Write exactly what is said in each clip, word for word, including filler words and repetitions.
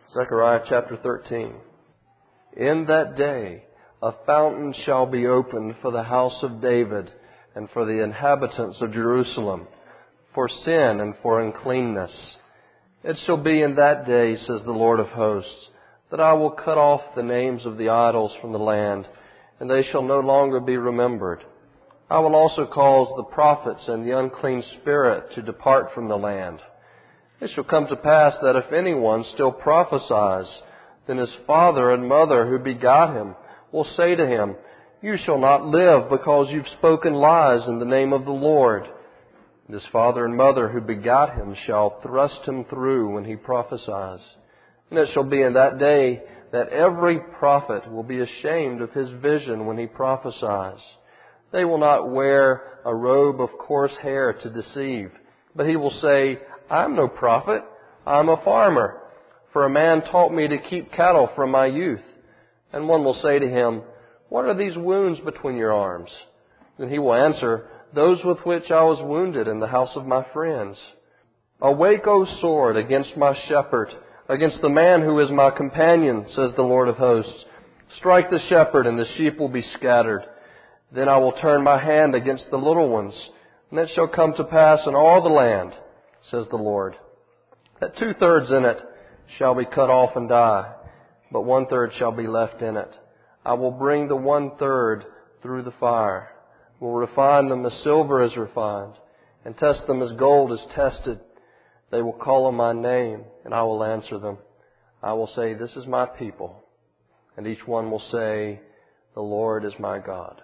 Zechariah chapter thirteen. In that day a fountain shall be opened for the house of David and for the inhabitants of Jerusalem, for sin and for uncleanness. It shall be in that day, says the Lord of hosts, that I will cut off the names of the idols from the land, and they shall no longer be remembered. I will also cause the prophets and the unclean spirit to depart from the land. It shall come to pass that if anyone still prophesies, then his father and mother who begot him will say to him, You shall not live because you've spoken lies in the name of the Lord. And his father and mother who begot him shall thrust him through when he prophesies. And it shall be in that day that every prophet will be ashamed of his vision when he prophesies. They will not wear a robe of coarse hair to deceive, but he will say, I'm no prophet, I'm a farmer, for a man taught me to keep cattle from my youth. And one will say to him, What are these wounds between your arms? Then he will answer, Those with which I was wounded in the house of my friends. Awake, O sword, against my shepherd, against the man who is my companion, says the Lord of hosts. Strike the shepherd, and the sheep will be scattered. Then I will turn my hand against the little ones, and it shall come to pass in all the land, says the Lord, that two-thirds in it shall be cut off and die, but one-third shall be left in it. I will bring the one-third through the fire, will refine them as silver is refined, and test them as gold is tested. They will call on my name, and I will answer them. I will say, This is my people, and each one will say, The Lord is my God.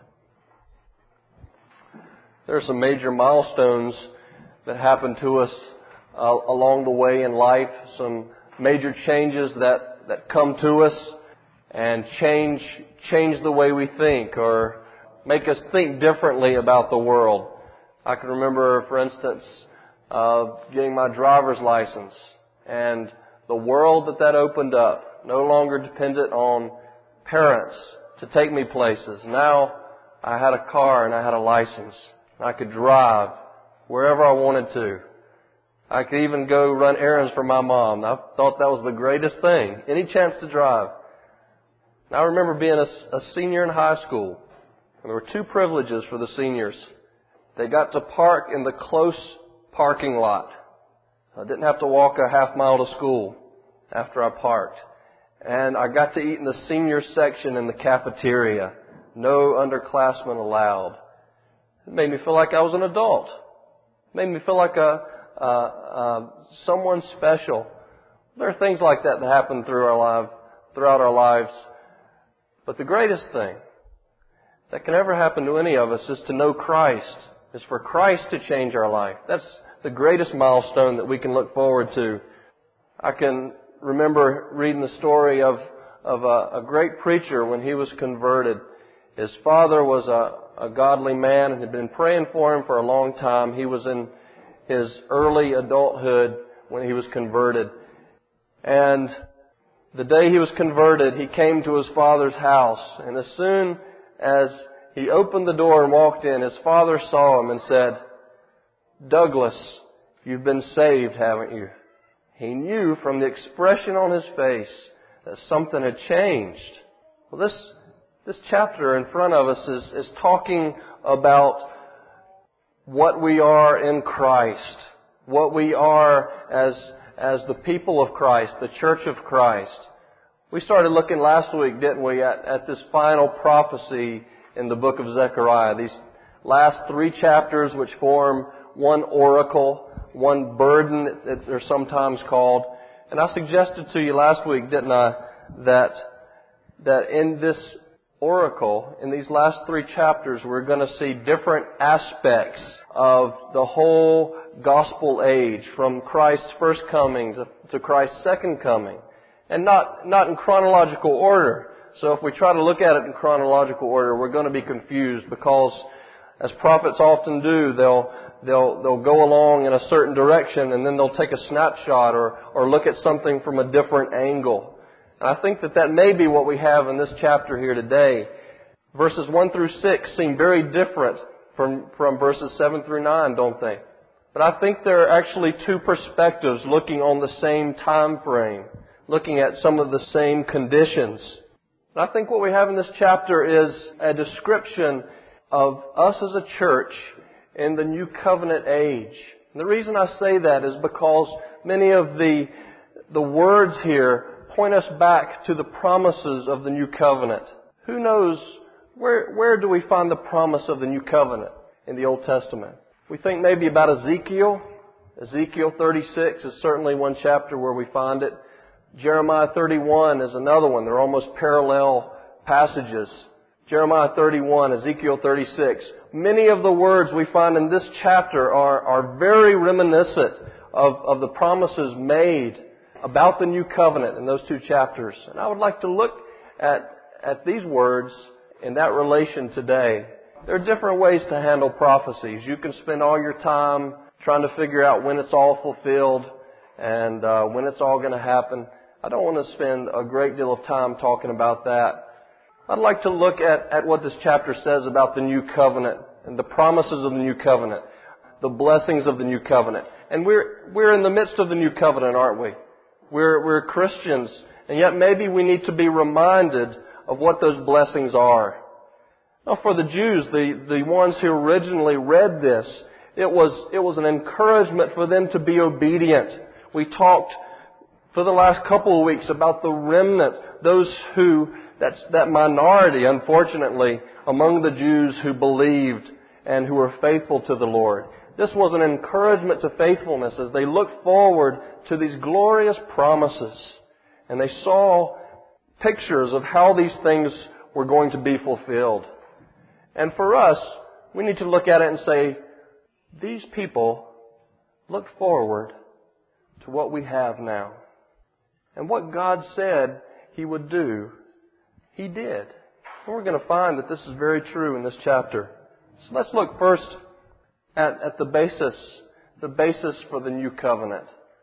There are some major milestones that happen to us uh, along the way in life, some major changes that, that come to us and change change the way we think or make us think differently about the world. I can remember, for instance, uh, getting my driver's license and the world that that opened up, no longer dependent on parents to take me places. Now I had a car and I had a license. I could drive wherever I wanted to. I could even go run errands for my mom. I thought that was the greatest thing. Any chance to drive. I remember being a, a senior in high school. And there were two privileges for the seniors. They got to park in the close parking lot. I didn't have to walk a half mile to school after I parked. And I got to eat in the senior section in the cafeteria. No underclassmen allowed. It made me feel like I was an adult. It made me feel like a, uh, uh, someone special. There are things like that that happen through our life, throughout our lives. But the greatest thing that can ever happen to any of us is to know Christ, is for Christ to change our life. That's the greatest milestone that we can look forward to. I can remember reading the story of, of a, a great preacher when he was converted. His father was a, a godly man and had been praying for him for a long time. He was in his early adulthood when he was converted. And the day he was converted, he came to his father's house. And as soon as he opened the door and walked in, his father saw him and said, Douglas, you've been saved, haven't you? He knew from the expression on his face that something had changed. Well, this this chapter in front of us is, is talking about what we are in Christ, what we are as as the people of Christ, the church of Christ. We started looking last week, didn't we, at, at this final prophecy in the book of Zechariah. These last three chapters which form one oracle, one burden, they're sometimes called. And I suggested to you last week, didn't I, that that in this oracle, in these last three chapters, we're going to see different aspects of the whole gospel age, from Christ's first coming to, to Christ's second coming. And not, not in chronological order. So if we try to look at it in chronological order, we're going to be confused because, as prophets often do, they'll they'll they'll go along in a certain direction and then they'll take a snapshot or or look at something from a different angle. And I think that that may be what we have in this chapter here today. Verses one through six seem very different from from verses seven through nine, don't they? But I think there are actually two perspectives looking on the same time frame. looking at some of the same conditions. And I think what we have in this chapter is a description of us as a church in the New Covenant age. And the reason I say that is because many of the, the words here point us back to the promises of the New Covenant. Who knows, where, where do we find the promise of the New Covenant in the Old Testament? We think maybe about Ezekiel. Ezekiel thirty-six is certainly one chapter where we find it. Jeremiah thirty-one is another one. They're almost parallel passages. Jeremiah thirty-one, Ezekiel thirty-six. Many of the words we find in this chapter are, are very reminiscent of, of the promises made about the New Covenant in those two chapters. And I would like to look at, at these words in that relation today. There are different ways to handle prophecies. You can spend all your time trying to figure out when it's all fulfilled and uh, when it's all going to happen. I don't want to spend a great deal of time talking about that. I'd like to look at, at what this chapter says about the New Covenant and the promises of the New Covenant, the blessings of the New Covenant. And we're we're in the midst of the New Covenant, aren't we? We're we're Christians, and yet maybe we need to be reminded of what those blessings are. Now, for the Jews, the, the ones who originally read this, it was it was an encouragement for them to be obedient. We talked for the last couple of weeks about the remnant, those who, that's that minority, unfortunately, among the Jews who believed and who were faithful to the Lord. This was an encouragement to faithfulness as they looked forward to these glorious promises. And they saw pictures of how these things were going to be fulfilled. And for us, we need to look at it and say, these people look forward to what we have now. And what God said He would do, He did. And we're going to find that this is very true in this chapter. So let's look first at, at the basis, the basis for the New Covenant.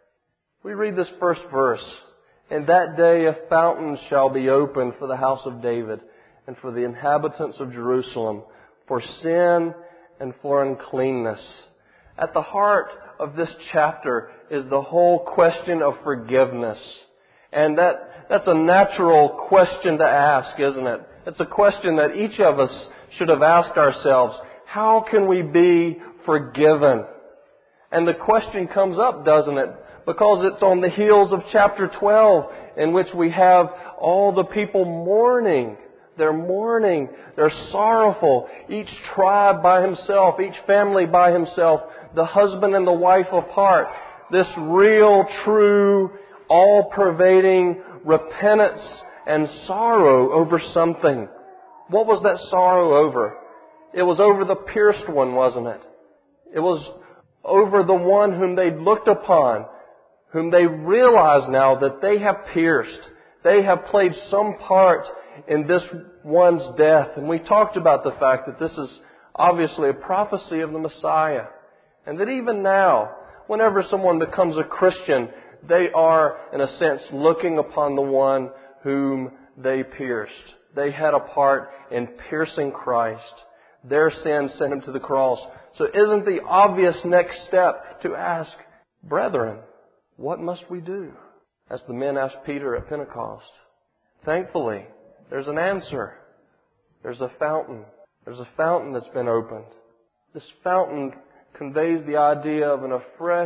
We read this first verse. In that day a fountain shall be opened for the house of David and for the inhabitants of Jerusalem, for sin and for uncleanness. At the heart of this chapter is the whole question of forgiveness. And that, that's a natural question to ask, isn't it? It's a question that each of us should have asked ourselves. How can we be forgiven? And the question comes up, doesn't it? Because it's on the heels of chapter twelve, in which we have all the people mourning. They're mourning. They're sorrowful. Each tribe by himself, each family by himself, the husband and the wife apart. This real, true, all-pervading repentance and sorrow over something. What was that sorrow over? It was over the pierced one, wasn't it? It was over the one whom they looked upon, whom they realize now that they have pierced. They have played some part in this one's death. And we talked about the fact that this is obviously a prophecy of the Messiah. And that even now, whenever someone becomes a Christian, they are, in a sense, looking upon the one whom they pierced. They had a part in piercing Christ. Their sin sent Him to the cross. So isn't the obvious next step to ask, brethren, what must we do? As the men asked Peter at Pentecost. Thankfully, there's an answer. There's a fountain. There's a fountain that's been opened. This fountain conveys the idea of an fresh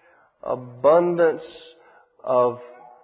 abundance of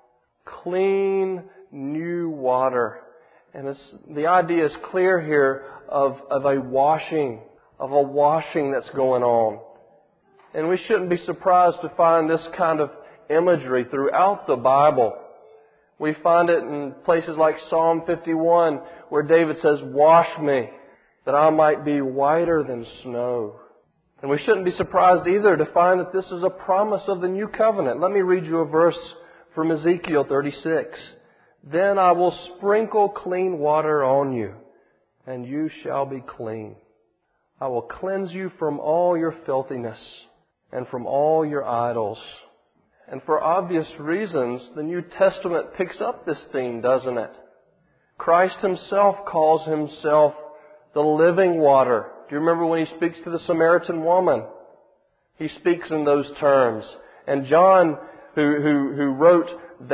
clean, new water. And it's, the idea is clear here of, of a washing, of a washing that's going on. And we shouldn't be surprised to find this kind of imagery throughout the Bible. We find it in places like Psalm fifty-one, where David says, "Wash me, that I might be whiter than snow." And we shouldn't be surprised either to find that this is a promise of the New Covenant. Let me read you a verse from Ezekiel thirty-six. "Then I will sprinkle clean water on you, and you shall be clean. I will cleanse you from all your filthiness and from all your idols." And for obvious reasons, the New Testament picks up this theme, doesn't it? Christ Himself calls Himself the living water. Do you remember when He speaks to the Samaritan woman? He speaks in those terms. And John, who, who, who wrote that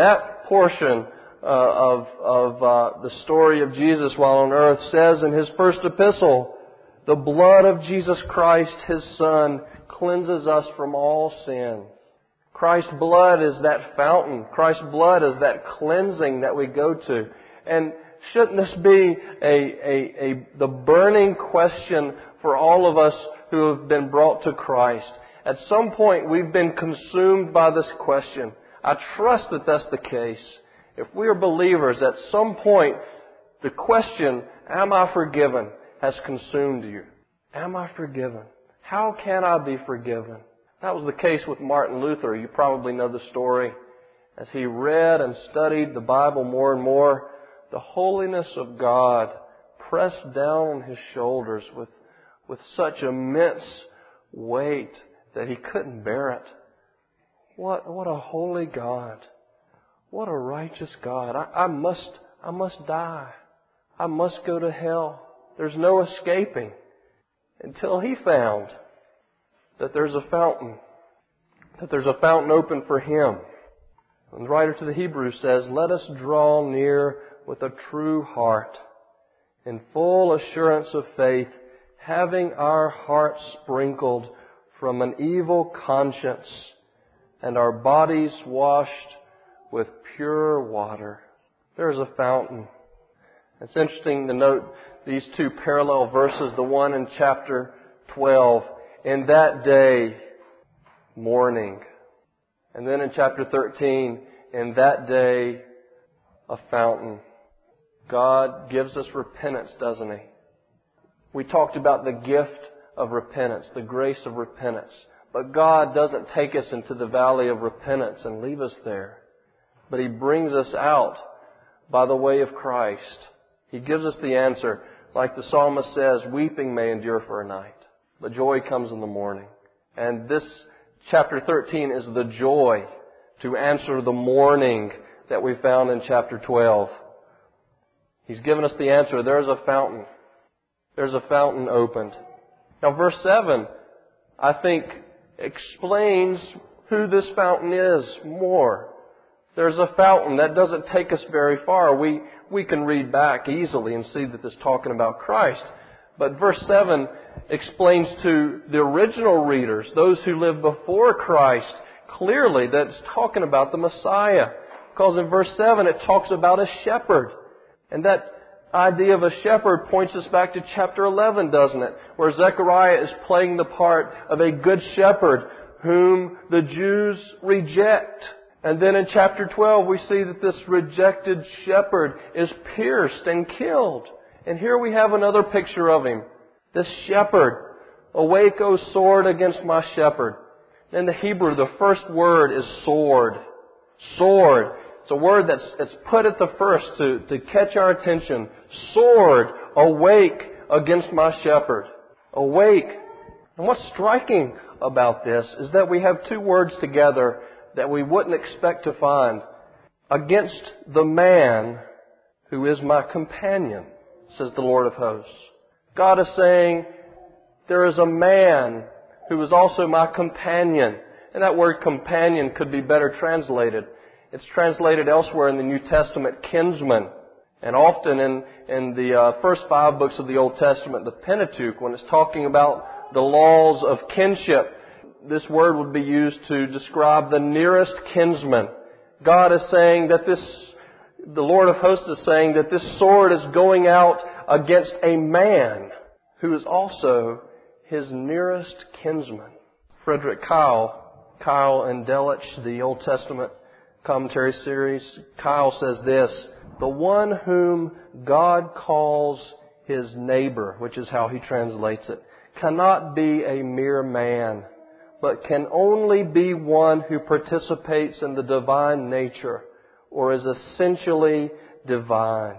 portion uh, of, of uh, the story of Jesus while on earth says in His first epistle, the blood of Jesus Christ, His Son, cleanses us from all sin. Christ's blood is that fountain. Christ's blood is that cleansing that we go to. And shouldn't this be a, a, a, the burning question for all of us who have been brought to Christ? At some point we've been consumed by this question. I trust that that's the case. If we are believers, at some point the question, am I forgiven, has consumed you. Am I forgiven? How can I be forgiven? That was the case with Martin Luther. You probably know the story. As he read and studied the Bible more and more, the holiness of God pressed down on his shoulders with, with such immense weight that he couldn't bear it. What, what a holy God. What a righteous God. I, I must, I must die. I must go to hell. There's no escaping. Until he found that there's a fountain. That there's a fountain open for him. And the writer to the Hebrews says, let us draw near with a true heart, in full assurance of faith, having our hearts sprinkled from an evil conscience and our bodies washed with pure water. There's a fountain. It's interesting to note these two parallel verses, the one in chapter twelve, in that day, morning. And then in chapter thirteen, in that day, a fountain. God gives us repentance, doesn't He? We talked about the gift of repentance, the grace of repentance. But God doesn't take us into the valley of repentance and leave us there. But He brings us out by the way of Christ. He gives us the answer. Like the psalmist says, weeping may endure for a night, but joy comes in the morning. And this chapter thirteen is the joy to answer the mourning that we found in chapter twelve. He's given us the answer. There's a fountain. There's a fountain opened. Now verse seven, I think, explains who this fountain is more. There's a fountain. That doesn't take us very far. We, we can read back easily and see that this is talking about Christ. But verse seven explains to the original readers, those who lived before Christ, clearly that it's talking about the Messiah. Because in verse seven it talks about a shepherd. And that idea of a shepherd points us back to chapter eleven, doesn't it? Where Zechariah is playing the part of a good shepherd whom the Jews reject. And then in chapter twelve we see that this rejected shepherd is pierced and killed. And here we have another picture of him. This shepherd. Awake, O sword, against my shepherd. In the Hebrew, the first word is sword. Sword. It's a word that's it's put at the first to, to catch our attention. Sword, awake against my shepherd. Awake. And what's striking about this is that we have two words together that we wouldn't expect to find. Against the man who is my companion, says the Lord of hosts. God is saying, there is a man who is also my companion. And that word companion could be better translated. It's translated elsewhere in the New Testament, kinsman. And often in, in the uh, first five books of the Old Testament, the Pentateuch, when it's talking about the laws of kinship, this word would be used to describe the nearest kinsman. God is saying that this, the Lord of hosts is saying that this sword is going out against a man who is also his nearest kinsman. Frederick Kyle, Kyle and Delitzsch, the Old Testament commentary series, Kyle says this, the one whom God calls his neighbor, which is how he translates it, cannot be a mere man, but can only be one who participates in the divine nature or is essentially divine.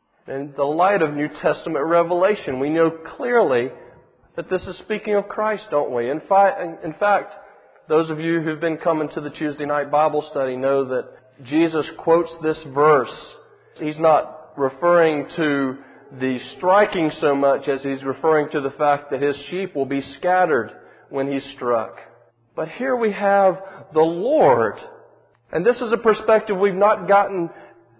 In the light of New Testament revelation, we know clearly that this is speaking of Christ, don't we? In fact, in fact, those of you who've been coming to the Tuesday night Bible study know that Jesus quotes this verse. He's not referring to the striking so much as He's referring to the fact that His sheep will be scattered when He's struck. But here we have the Lord And this is a perspective we've not gotten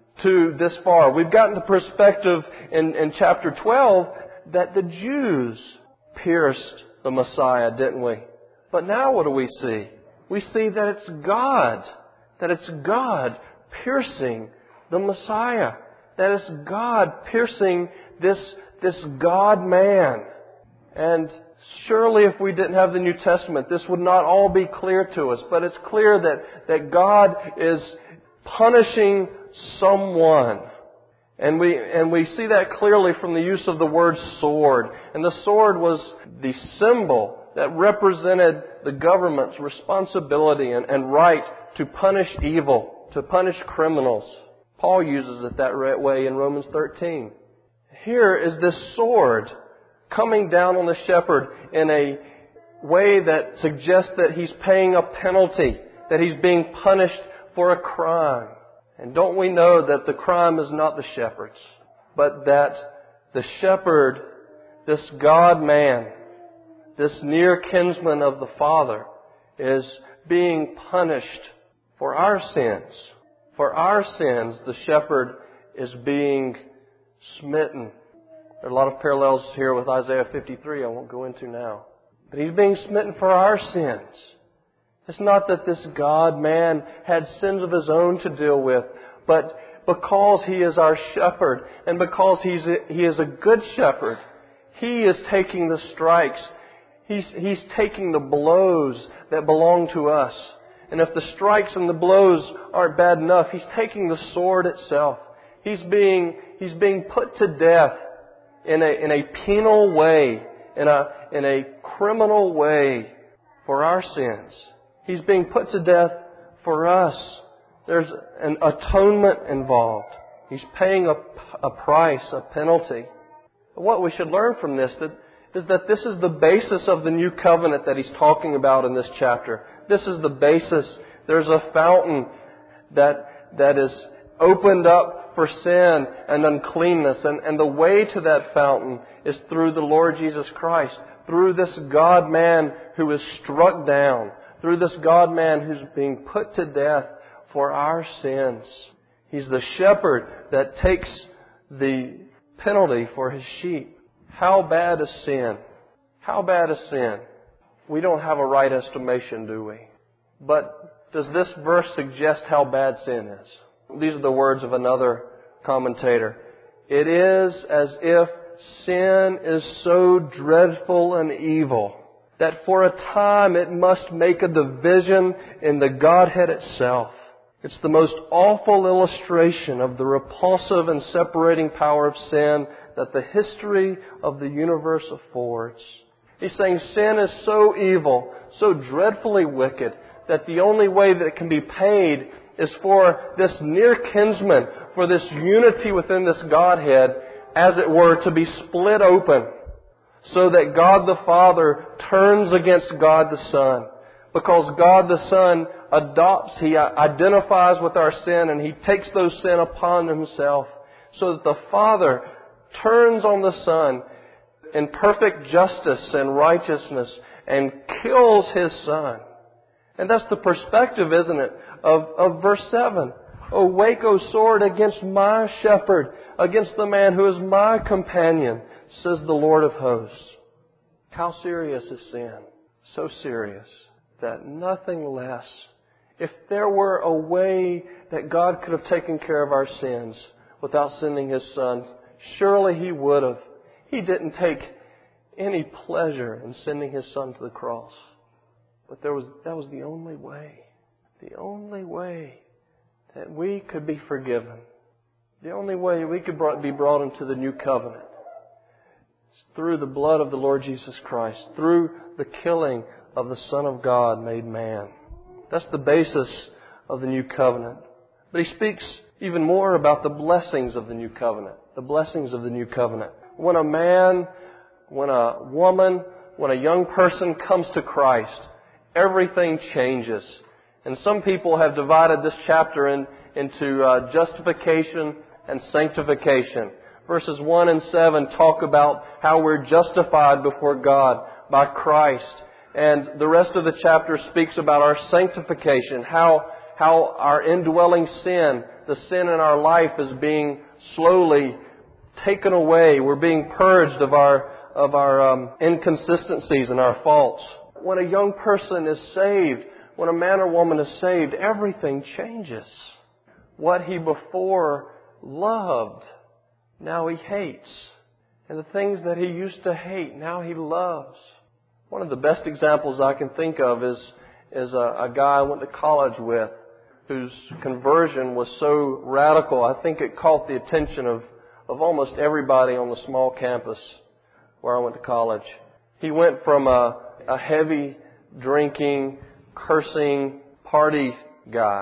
to this far. We've gotten the perspective in, in chapter twelve that the Jews pierced the Messiah, didn't we? But now what do we see? We see that it's God. That it's God piercing the Messiah. That it's God piercing this, this God-man. And surely if we didn't have the New Testament, this would not all be clear to us. But it's clear that, that God is punishing someone. And we, and we see that clearly from the use of the word sword. And the sword was the symbol that represented the government's responsibility and, and right to punish evil, to punish criminals. Paul uses it that way in Romans thirteen. Here is this sword coming down on the shepherd in a way that suggests that he's paying a penalty, that he's being punished for a crime. And don't we know that the crime is not the shepherd's, but that the shepherd, this God-man, this near kinsman of the Father, is being punished for our sins. For our sins, the shepherd is being smitten. There are a lot of parallels here with Isaiah fifty-three I won't go into now. But He's being smitten for our sins. It's not that this God-man had sins of His own to deal with, but because He is our shepherd and because He's a, He is a good shepherd, He is taking the strikes. He's, he's taking the blows that belong to us. And if the strikes and the blows aren't bad enough, He's taking the sword itself. He's being, He's being put to death in a, in a penal way, in a, in a criminal way for our sins. He's being put to death for us. There's an atonement involved. He's paying a, a price, a penalty. But what we should learn from this that, is that this is the basis of the new covenant that He's talking about in this chapter. This is the basis. There's a fountain that, that is opened up for sin and uncleanness. And, and the way to that fountain is through the Lord Jesus Christ. Through this God-man who is struck down. Through this God-man who's being put to death for our sins. He's the shepherd that takes the penalty for His sheep. How bad is sin? How bad is sin? We don't have a right estimation, do we? But does this verse suggest how bad sin is? These are the words of another commentator. It is as if sin is so dreadful and evil that for a time it must make a division in the Godhead itself. It's the most awful illustration of the repulsive and separating power of sin that the history of the universe affords. He's saying sin is so evil, so dreadfully wicked, that the only way that it can be paid is for this near kinsman, for this unity within this Godhead, as it were, to be split open, so that God the Father turns against God the Son. Because God the Son adopts, He identifies with our sin, and He takes those sin upon Himself, so that the Father turns on the Son in perfect justice and righteousness and kills His Son. And that's the perspective, isn't it, of, of verse seven. Awake, O sword, against my shepherd, against the man who is my companion, says the Lord of hosts. How serious is sin? So serious that nothing less. If there were a way that God could have taken care of our sins without sending His Son, surely He would have. He didn't take any pleasure in sending His Son to the cross. But there was, that was the only way. The only way that we could be forgiven. The only way we could be brought into the new covenant is through the blood of the Lord Jesus Christ. Through the killing of the Son of God made man. That's the basis of the new covenant. But He speaks even more about the blessings of the new covenant. The blessings of the new covenant. When a man, when a woman, when a young person comes to Christ, everything changes. And some people have divided this chapter in, into uh, justification and sanctification. Verses one and seven talk about how we're justified before God by Christ. And the rest of the chapter speaks about our sanctification, how, how our indwelling sin, the sin in our life, is being slowly taken away. We're being purged of our of our um, inconsistencies and our faults. When a young person is saved, when a man or woman is saved, everything changes. What he before loved, now he hates. And the things that he used to hate, now he loves. One of the best examples I can think of is, is a, a guy I went to college with whose conversion was so radical, I think it caught the attention of, of almost everybody on the small campus where I went to college. He went from a, a heavy drinking, cursing party guy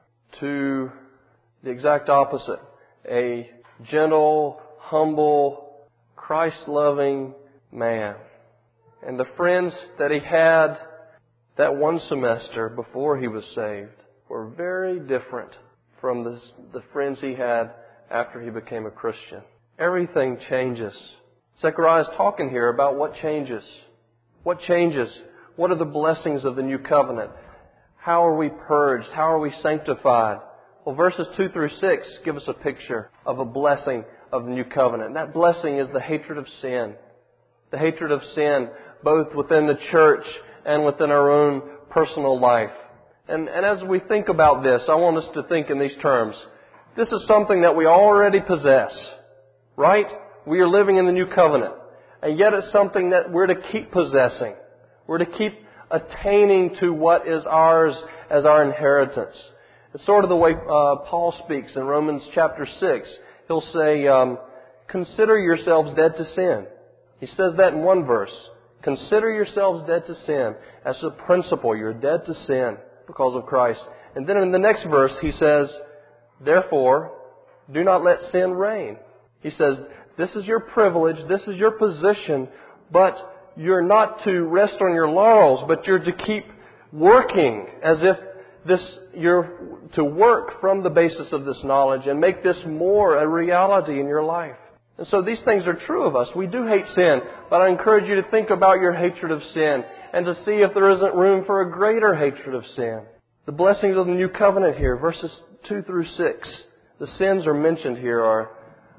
to the exact opposite. A gentle, humble, Christ-loving man. And the friends that he had that one semester before he was saved were very different from the, the friends he had after he became a Christian. Everything changes. Zechariah is talking here about what changes. What changes? What are the blessings of the new covenant? How are we purged? How are we sanctified? Well, verses two through six give us a picture of a blessing of the new covenant. And that blessing is the hatred of sin. The hatred of sin, both within the church and within our own personal life. And, and as we think about this, I want us to think in these terms. This is something that we already possess, right? We are living in the new covenant. And yet it's something that we're to keep possessing. We're to keep attaining to what is ours as our inheritance. It's sort of the way uh, Paul speaks in Romans chapter six. He'll say, um, consider yourselves dead to sin. He says that in one verse. Consider yourselves dead to sin. As a principle, you're dead to sin because of Christ. And then in the next verse, he says, therefore, do not let sin reign. He says, this is your privilege, this is your position, but you're not to rest on your laurels, but you're to keep working as if this, you're to work from the basis of this knowledge and make this more a reality in your life. And so these things are true of us. We do hate sin, but I encourage you to think about your hatred of sin and to see if there isn't room for a greater hatred of sin. The blessings of the new covenant here, verses two through six. The sins are mentioned here are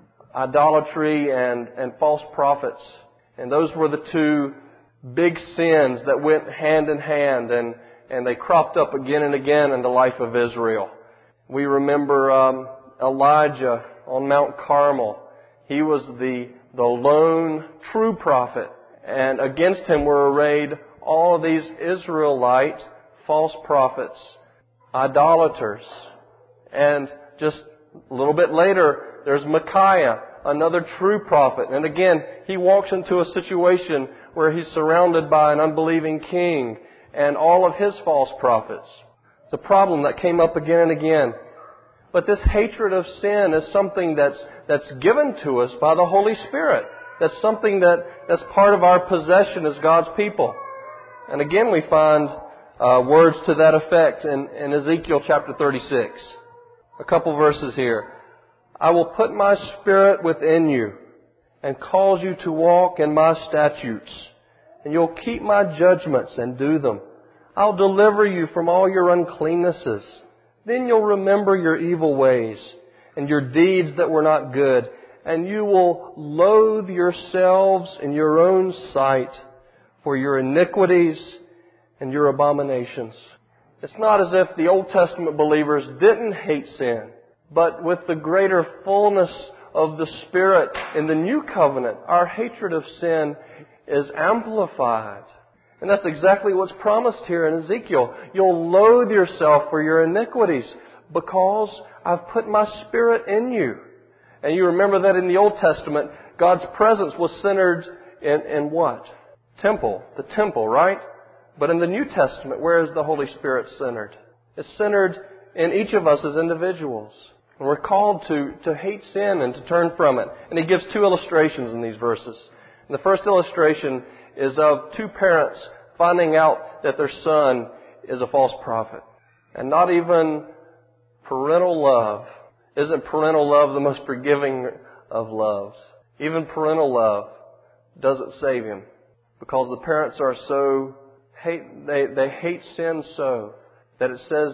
idolatry and, and false prophets. And those were the two big sins that went hand in hand, and, and they cropped up again and again in the life of Israel. We remember um, Elijah on Mount Carmel. He was the, the lone true prophet. And against him were arrayed all of these Israelite false prophets, idolaters. And just a little bit later, there's Micaiah, another true prophet. And again, he walks into a situation where he's surrounded by an unbelieving king and all of his false prophets. It's a problem that came up again and again. But this hatred of sin is something that's that's given to us by the Holy Spirit. That's something that, that's part of our possession as God's people. And again, we find uh, words to that effect in, in Ezekiel chapter thirty-six. A couple verses here. I will put my Spirit within you and cause you to walk in my statutes, and you'll keep my judgments and do them. I'll deliver you from all your uncleannesses. Then you'll remember your evil ways and your deeds that were not good, and you will loathe yourselves in your own sight for your iniquities and your abominations. It's not as if the Old Testament believers didn't hate sin, but with the greater fullness of the Spirit in the New Covenant, our hatred of sin is amplified. And that's exactly what's promised here in Ezekiel. You'll loathe yourself for your iniquities because I've put my Spirit in you. And you remember that in the Old Testament, God's presence was centered in, in what? Temple. The temple, right? But in the New Testament, where is the Holy Spirit centered? It's centered in each of us as individuals. And we're called to, to hate sin and to turn from it. And he gives two illustrations in these verses. And the first illustration is of two parents finding out that their son is a false prophet. And not even parental love. Isn't parental love the most forgiving of loves? Even parental love doesn't save him. Because the parents are so hate, they, they hate sin so that it says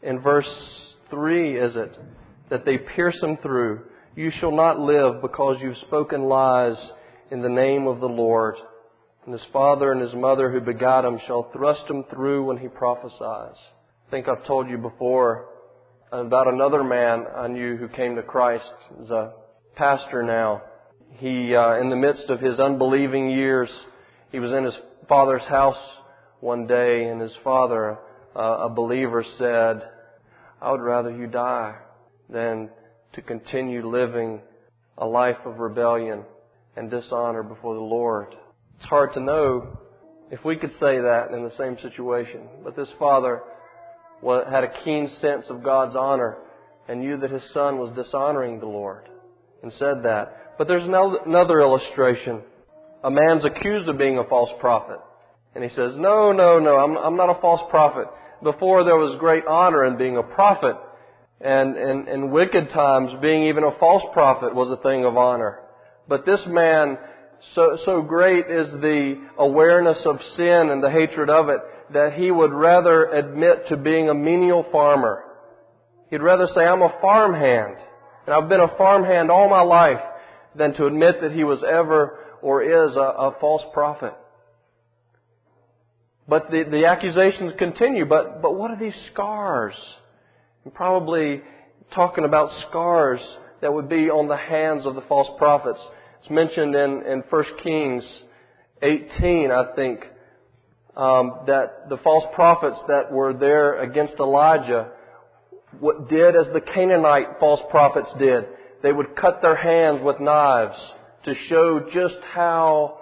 in verse three, is it, that they pierce him through. You shall not live because you've spoken lies in the name of the Lord. And his father and his mother who begot him shall thrust him through when he prophesies. I think I've told you before about another man I knew who came to Christ. He's a pastor now. He, uh, in the midst of his unbelieving years, he was in his father's house one day, and his father, uh, a believer, said, I would rather you die than to continue living a life of rebellion and dishonor before the Lord. It's hard to know if we could say that in the same situation. But this father had a keen sense of God's honor and knew that his son was dishonoring the Lord and said that. But there's another illustration. A man's accused of being a false prophet. And he says, no, no, no, I'm, I'm not a false prophet. Before there was great honor in being a prophet. And in, in wicked times, being even a false prophet was a thing of honor. But this man, so, so great is the awareness of sin and the hatred of it, that he would rather admit to being a menial farmer. He'd rather say, I'm a farmhand, and I've been a farmhand all my life, than to admit that he was ever or is a, a false prophet. But the, the accusations continue. But, but what are these scars? I'm probably talking about scars that would be on the hands of the false prophets. It's mentioned in, in First Kings eighteen, I think, um, that the false prophets that were there against Elijah what did as the Canaanite false prophets did. They would cut their hands with knives to show just how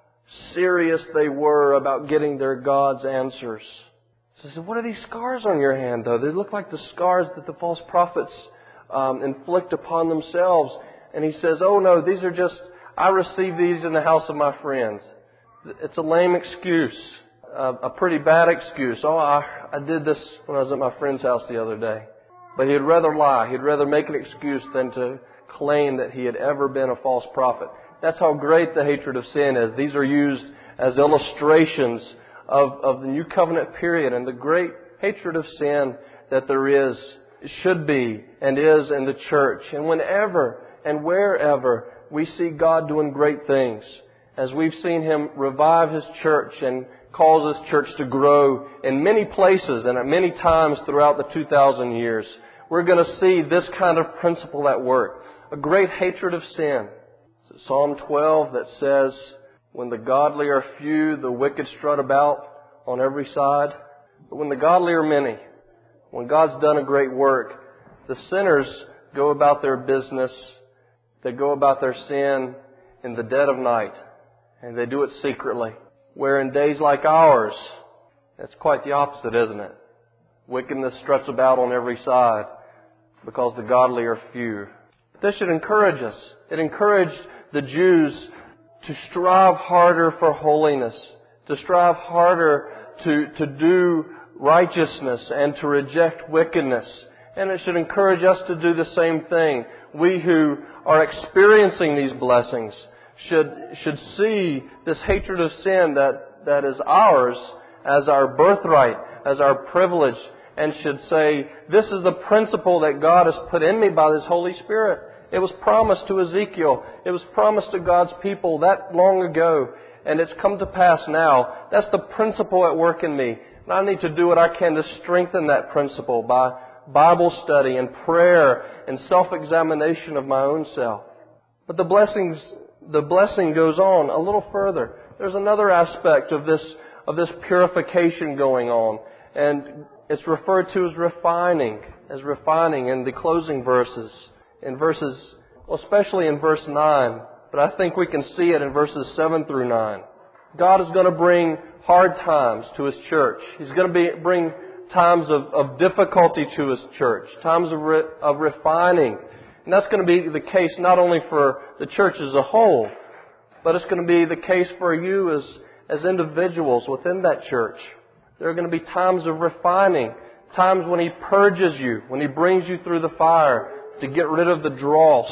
serious they were about getting their God's answers. So I said, what are these scars on your hand, though? They look like the scars that the false prophets um, inflict upon themselves. And he says, oh no, these are just, I received these in the house of my friends. It's a lame excuse, uh, a pretty bad excuse. Oh, I, I did this when I was at my friend's house the other day. But he'd rather lie. He'd rather make an excuse than to claim that he had ever been a false prophet. That's how great the hatred of sin is. These are used as illustrations of, of the New Covenant period and the great hatred of sin that there is, should be, and is in the church. And whenever and wherever we see God doing great things, as we've seen Him revive His church and cause His church to grow in many places and at many times throughout the two thousand years, we're going to see this kind of principle at work. A great hatred of sin. It's Psalm twelve that says, when the godly are few, the wicked strut about on every side. But when the godly are many, when God's done a great work, the sinners go about their business. They go about their sin in the dead of night. And they do it secretly. Where in days like ours, it's quite the opposite, isn't it? Wickedness struts about on every side because the godly are few. This should encourage us. It encouraged the Jews to strive harder for holiness, to strive harder to, to do righteousness and to reject wickedness. And it should encourage us to do the same thing. We who are experiencing these blessings should, should see this hatred of sin that, that is ours as our birthright, as our privilege, and should say, this is the principle that God has put in me by His Holy Spirit. It was promised to Ezekiel. It was promised to God's people that long ago. And it's come to pass now. That's the principle at work in me. And I need to do what I can to strengthen that principle by Bible study and prayer and self-examination of my own self. But the blessings, the blessing goes on a little further. There's another aspect of this, of this purification going on. And it's referred to as refining, as refining in the closing verses. In verses, well, especially in verse nine, but I think we can see it in verses seven through nine. God is going to bring hard times to His church. He's going to be, bring times of, of difficulty to His church, times of, re, of refining. And that's going to be the case not only for the church as a whole, but it's going to be the case for you as, as individuals within that church. There are going to be times of refining, times when He purges you, when He brings you through the fire, to get rid of the dross.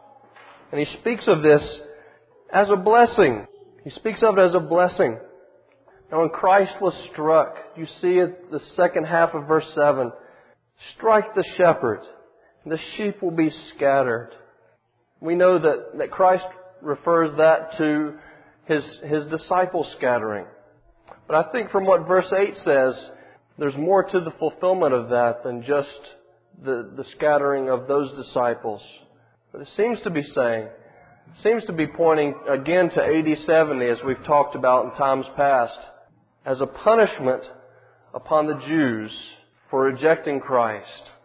And He speaks of this as a blessing. He speaks of it as a blessing. Now when Christ was struck, you see it, the second half of verse seven, Strike the shepherd, and the sheep will be scattered. We know that, that Christ refers that to His, His disciples scattering. But I think from what verse eight says, there's more to the fulfillment of that than just the, the scattering of those disciples. But it seems to be saying, it seems to be pointing again to A D seventy, as we've talked about in times past, as a punishment upon the Jews for rejecting Christ,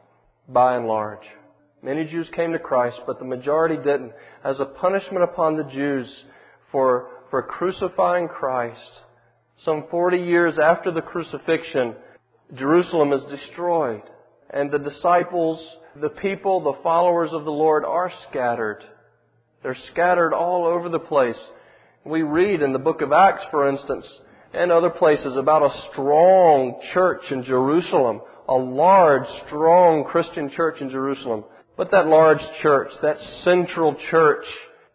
by and large. Many Jews came to Christ, but the majority didn't. As a punishment upon the Jews for, for crucifying Christ, some forty years after the crucifixion, Jerusalem is destroyed. And the disciples, the people, the followers of the Lord are scattered. They're scattered all over the place. We read in the book of Acts, for instance, and other places about a strong church in Jerusalem, a large, strong Christian church in Jerusalem. But that large church, that central church,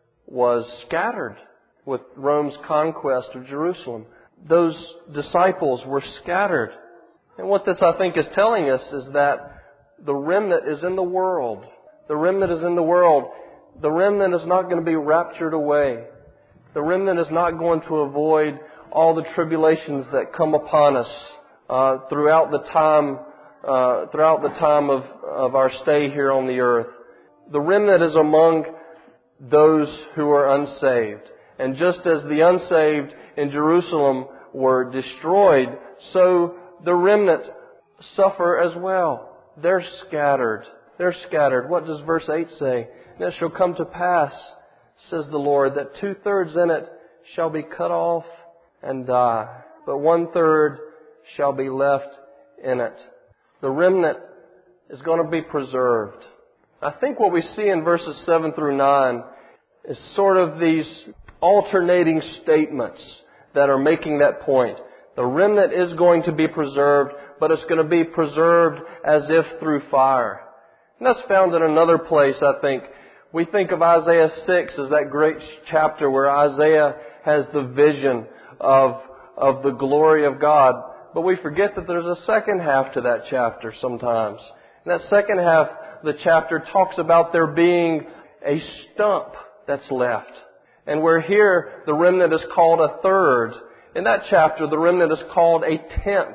was scattered with Rome's conquest of Jerusalem. Those disciples were scattered. And what this, I think, is telling us is that the remnant is in the world. The remnant is in the world. The remnant is not going to be raptured away. The remnant is not going to avoid all the tribulations that come upon us uh, throughout the time uh, throughout the time of, of our stay here on the earth. The remnant is among those who are unsaved. And just as the unsaved in Jerusalem were destroyed, so the remnant suffer as well. They're scattered. They're scattered. What does verse eight say? And it shall come to pass, says the Lord, that two-thirds in it shall be cut off and die, but one-third shall be left in it. The remnant is going to be preserved. I think what we see in verses seven through nine is sort of these alternating statements that are making that point. The remnant is going to be preserved, but it's going to be preserved as if through fire. And that's found in another place, I think. We think of Isaiah six as that great chapter where Isaiah has the vision of, of the glory of God. But we forget that there's a second half to that chapter sometimes. And that second half of the chapter talks about there being a stump that's left. And where here the remnant is called a third, in that chapter the remnant is called a tenth.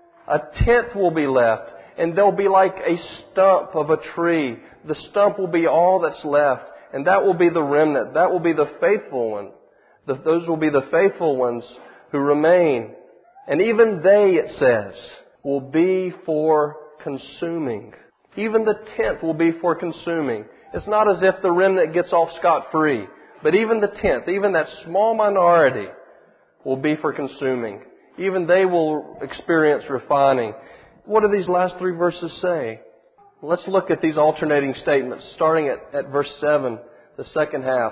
A tenth will be left. And they'll be like a stump of a tree. The stump will be all that's left. And that will be the remnant. That will be the faithful one. The, those will be the faithful ones who remain. And even they, it says, will be for consuming. Even the tenth will be for consuming. It's not as if the remnant gets off scot-free. But even the tenth, even that small minority, will be for consuming. Even they will experience refining. What do these last three verses say? Let's look at these alternating statements, starting at, at verse seven, the second half.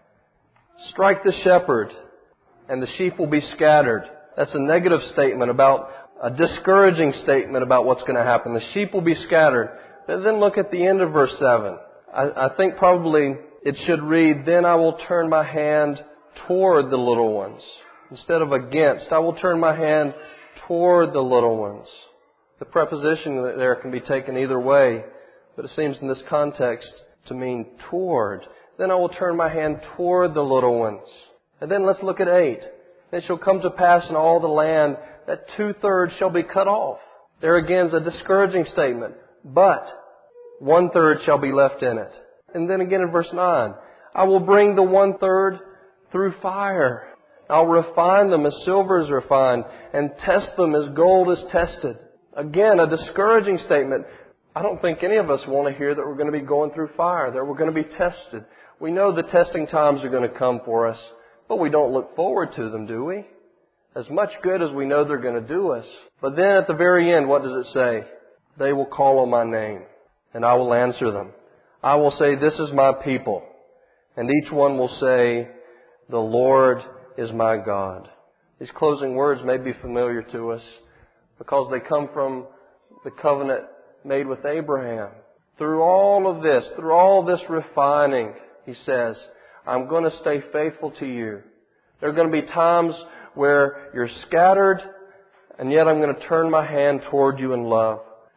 Strike the shepherd, and the sheep will be scattered. That's a negative statement about, a discouraging statement about what's going to happen. The sheep will be scattered. But then look at the end of verse seven. I, I think probably it should read, then I will turn my hand toward the little ones. Instead of against, I will turn my hand toward the little ones. The preposition there can be taken either way, but it seems in this context to mean toward. Then I will turn my hand toward the little ones. And then let's look at eight. It shall come to pass in all the land that two-thirds shall be cut off. There again is a discouraging statement. But one-third shall be left in it. And then again in verse nine, I will bring the one-third through fire. I'll refine them as silver is refined, and test them as gold is tested. Again, a discouraging statement. I don't think any of us want to hear that we're going to be going through fire, that we're going to be tested. We know the testing times are going to come for us, but we don't look forward to them, do we? As much good as we know they're going to do us. But then at the very end, what does it say? They will call on my name, and I will answer them. I will say, this is my people. And each one will say, the Lord is my God. These closing words may be familiar to us because they come from the covenant made with Abraham. Through all of this, through all this refining, he says, I'm going to stay faithful to you. There are going to be times where you're scattered, and yet I'm going to turn my hand toward you in love.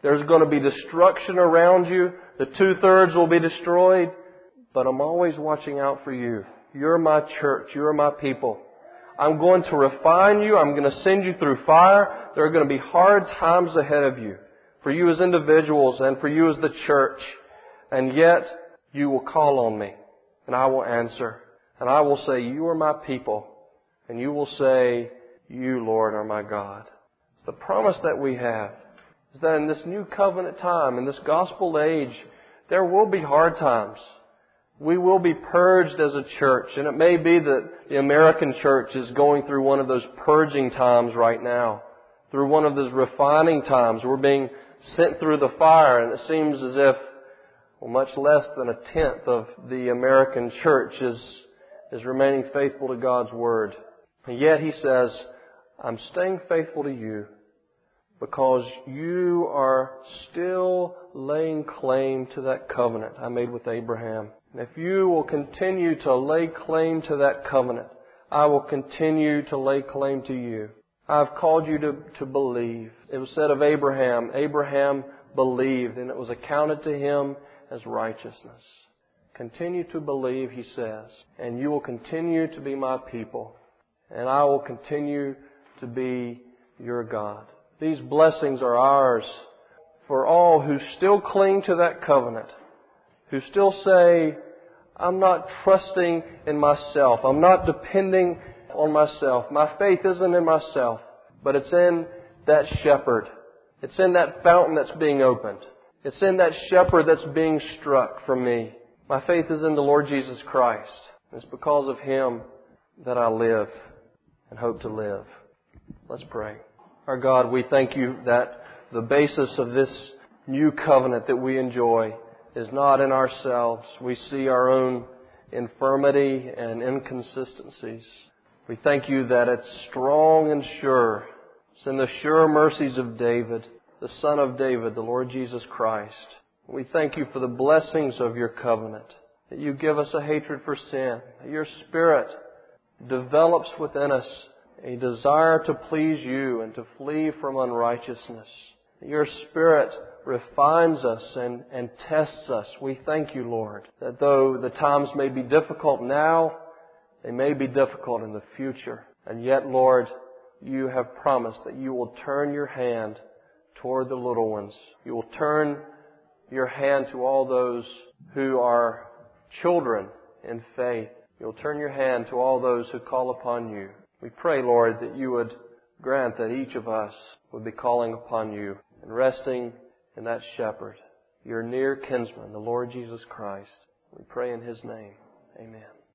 There's going to be destruction around you. The two-thirds will be destroyed. But I'm always watching out for you. You're my church. You're my people. I'm going to refine you. I'm going to send you through fire. There are going to be hard times ahead of you, for you as individuals and for you as the church. And yet, you will call on me, and I will answer. And I will say, you are my people. And you will say, you, Lord, are my God. It's the promise that we have, is that in this new covenant time, in this gospel age, there will be hard times. We will be purged as a church. And it may be that the American church is going through one of those purging times right now, through one of those refining times. We're being sent through the fire, and it seems as if, well, much less than a tenth of the American church is, is remaining faithful to God's Word. And yet He says, I'm staying faithful to you because you are still laying claim to that covenant I made with Abraham. And if you will continue to lay claim to that covenant, I will continue to lay claim to you. I've called you to, to believe. It was said of Abraham, Abraham believed, and it was accounted to him as righteousness. Continue to believe, He says, and you will continue to be my people, and I will continue to be your God. These blessings are ours for all who still cling to that covenant, who still say, I'm not trusting in myself. I'm not depending on myself. My faith isn't in myself, but it's in that shepherd. It's in that fountain that's being opened. It's in that shepherd that's being struck from me. My faith is in the Lord Jesus Christ. It's because of Him that I live and hope to live. Let's pray. Our God, we thank You that the basis of this new covenant that we enjoy is not in ourselves. We see our own infirmity and inconsistencies. We thank You that it's strong and sure. It's in the sure mercies of David, the Son of David, the Lord Jesus Christ. We thank You for the blessings of Your covenant, that You give us a hatred for sin, that Your Spirit develops within us a desire to please You and to flee from unrighteousness. That Your Spirit refines us and, and tests us. We thank You, Lord, that though the times may be difficult now, they may be difficult in the future. And yet, Lord, You have promised that You will turn Your hand toward the little ones. You will turn Your hand to all those who are children in faith. You'll turn Your hand to all those who call upon You. We pray, Lord, that You would grant that each of us would be calling upon You and resting in that shepherd, Your near kinsman, the Lord Jesus Christ. We pray in His name. Amen.